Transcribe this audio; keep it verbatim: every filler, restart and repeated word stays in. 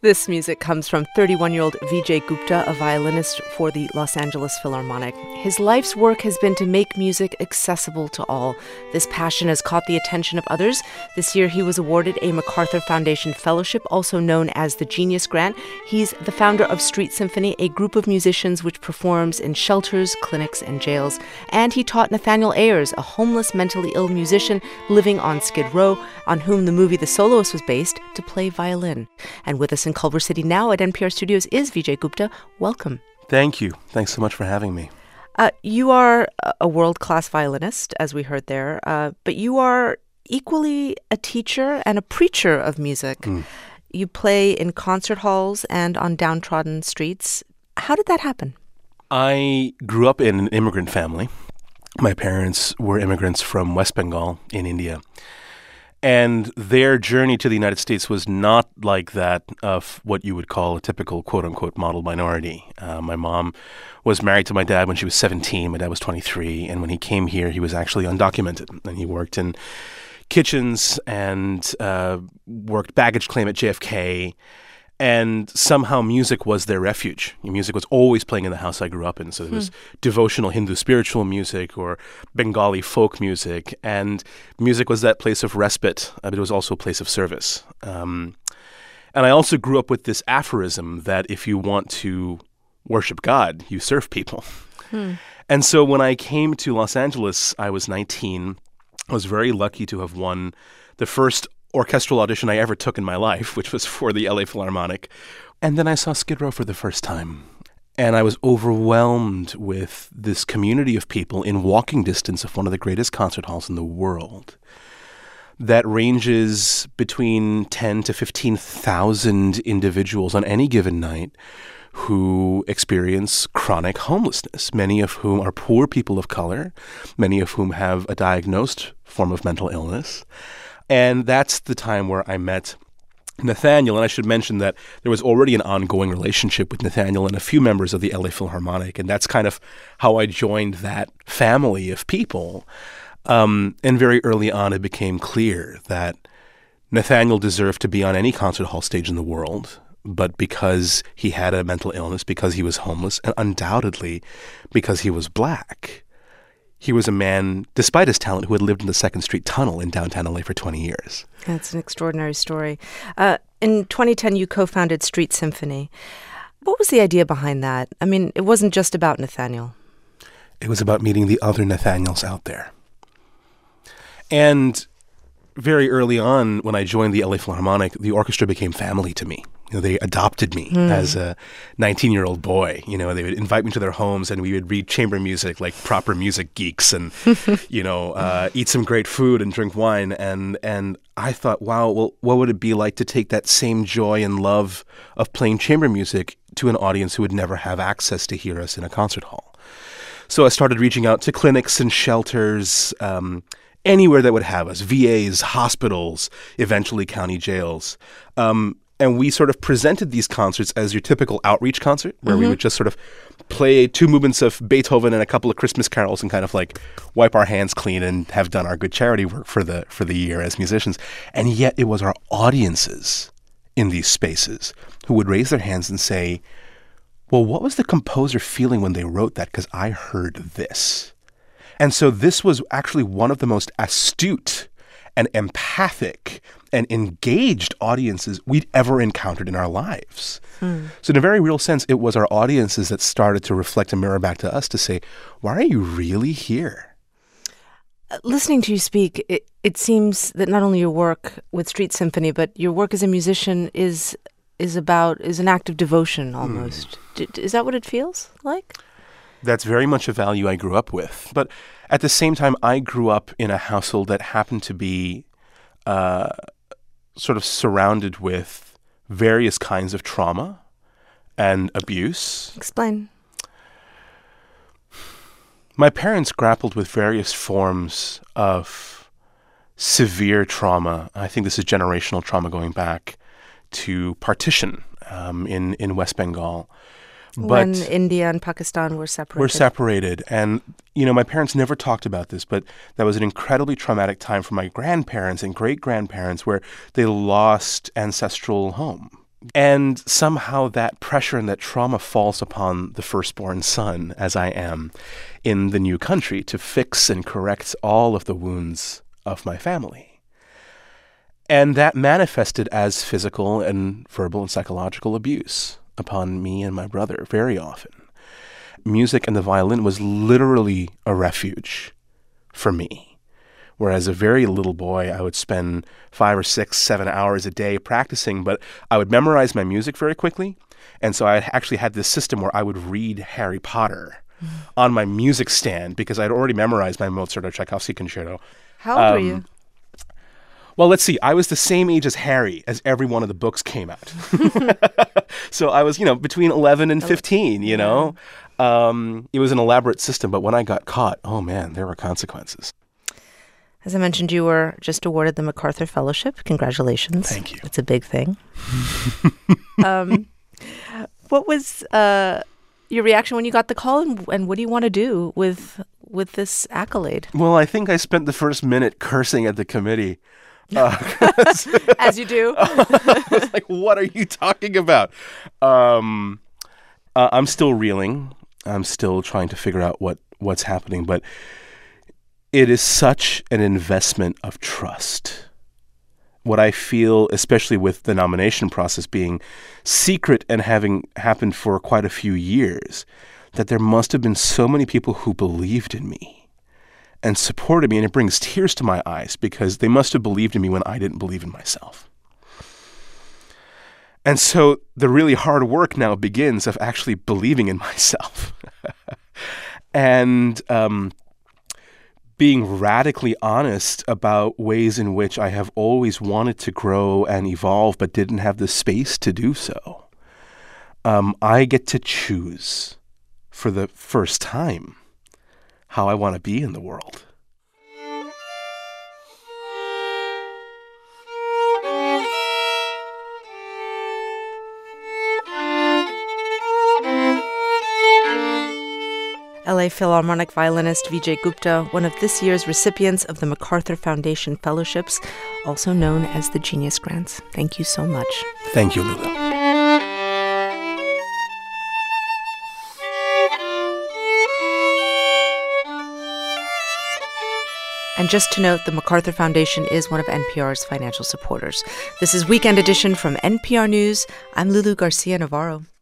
This music comes from thirty-one-year-old Vijay Gupta, a violinist for the Los Angeles Philharmonic. His life's work has been to make music accessible to all. This passion has caught the attention of others. This year, he was awarded a MacArthur Foundation Fellowship, also known as the Genius Grant. He's the founder of Street Symphony, a group of musicians which performs in shelters, clinics, and jails. And he taught Nathaniel Ayers, a homeless, mentally ill musician living on Skid Row, on whom the movie The Soloist was based, to play violin. And with us in Culver City now at N P R Studios is Vijay Gupta. Welcome. Thank you. Thanks so much for having me. Uh, you are a world-class violinist, as we heard there, uh, but you are equally a teacher and a preacher of music. Mm. You play in concert halls and on downtrodden streets. How did that happen? I grew up in an immigrant family. My parents were immigrants from West Bengal in India. And their journey to the United States was not like that of what you would call a typical quote-unquote model minority. Uh, my mom was married to my dad when she was seventeen. My dad was twenty-three. And when he came here, he was actually undocumented. And he worked in kitchens and uh, worked baggage claim at J F K. And somehow music was their refuge. Music was always playing in the house I grew up in. So there was hmm. devotional Hindu spiritual music or Bengali folk music. And music was that place of respite, but it was also a place of service. Um, and I also grew up with this aphorism that if you want to worship God, you serve people. Hmm. And so when I came to Los Angeles, I was nineteen. I was very lucky to have won the first orchestral audition I ever took in my life, which was for the L A Philharmonic. And then I saw Skid Row for the first time. And I was overwhelmed with this community of people in walking distance of one of the greatest concert halls in the world that ranges between ten to fifteen thousand individuals on any given night who experience chronic homelessness, many of whom are poor people of color, many of whom have a diagnosed form of mental illness. And that's the time where I met Nathaniel. And I should mention that there was already an ongoing relationship with Nathaniel and a few members of the L A Philharmonic. And that's kind of how I joined that family of people. Um, and very early on, it became clear that Nathaniel deserved to be on any concert hall stage in the world. But because he had a mental illness, because he was homeless, and undoubtedly because he was black, he was a man, despite his talent, who had lived in the Second Street Tunnel in downtown L A for twenty years. That's an extraordinary story. Uh, in twenty ten, you co-founded Street Symphony. What was the idea behind that? I mean, it wasn't just about Nathaniel. It was about meeting the other Nathaniels out there. And very early on, when I joined the L A Philharmonic, the orchestra became family to me. You know, they adopted me mm. as a nineteen-year-old boy. You know, they would invite me to their homes, and we would read chamber music like proper music geeks, and you know, uh, eat some great food and drink wine. And and I thought, wow, well, what would it be like to take that same joy and love of playing chamber music to an audience who would never have access to hear us in a concert hall? So I started reaching out to clinics and shelters, um, anywhere that would have us, V As, hospitals, eventually county jails. Um, And we sort of presented these concerts as your typical outreach concert, where mm-hmm. we would just sort of play two movements of Beethoven and a couple of Christmas carols and kind of like wipe our hands clean and have done our good charity work for the for the year as musicians. And yet it was our audiences in these spaces who would raise their hands and say, well, what was the composer feeling when they wrote that? Because I heard this. And so this was actually one of the most astute and empathic and engaged audiences we'd ever encountered in our lives. Hmm. So in a very real sense, it was our audiences that started to reflect and mirror back to us to say, why are you really here? Uh, listening to you speak, it, it seems that not only your work with Street Symphony, but your work as a musician is is about, is an act of devotion almost. Hmm. D- is that what it feels like? That's very much a value I grew up with. But at the same time, I grew up in a household that happened to be uh, sort of surrounded with various kinds of trauma and abuse. Explain. My parents grappled with various forms of severe trauma. I think this is generational trauma going back to partition um, in, in West Bengal. But when India and Pakistan were separated. Were separated. And, you know, my parents never talked about this, but that was an incredibly traumatic time for my grandparents and great-grandparents where they lost ancestral home. And somehow that pressure and that trauma falls upon the firstborn son, as I am, in the new country to fix and correct all of the wounds of my family. And that manifested as physical and verbal and psychological abuse upon me and my brother very often. Music and the violin was literally a refuge for me. Whereas a very little boy, I would spend five or six, seven hours a day practicing, but I would memorize my music very quickly. And so I actually had this system where I would read Harry Potter mm. on my music stand because I'd already memorized my Mozart or Tchaikovsky concerto. How old um, were you? Well, let's see. I was the same age as Harry as every one of the books came out. So I was, you know, between eleven and fifteen, you know. Um, it was an elaborate system, but when I got caught, oh man, there were consequences. As I mentioned, you were just awarded the MacArthur Fellowship. Congratulations. Thank you. It's a big thing. um, what was uh, your reaction when you got the call, and, and what do you want to do with with this accolade? Well, I think I spent the first minute cursing at the committee. Uh, As you do. I was like, what are you talking about? Um, uh, I'm still reeling. I'm still trying to figure out what, what's happening. But it is such an investment of trust. What I feel, especially with the nomination process being secret and having happened for quite a few years, that there must have been so many people who believed in me and supported me, and it brings tears to my eyes because they must have believed in me when I didn't believe in myself. And so the really hard work now begins of actually believing in myself and um, being radically honest about ways in which I have always wanted to grow and evolve but didn't have the space to do so. Um, I get to choose for the first time how I want to be in the world. L A Philharmonic violinist Vijay Gupta, one of this year's recipients of the MacArthur Foundation Fellowships, also known as the Genius Grants. Thank you so much. Thank you, Lulu. And just to note, the MacArthur Foundation is one of N P R's financial supporters. This is Weekend Edition from N P R News. I'm Lulu Garcia Navarro.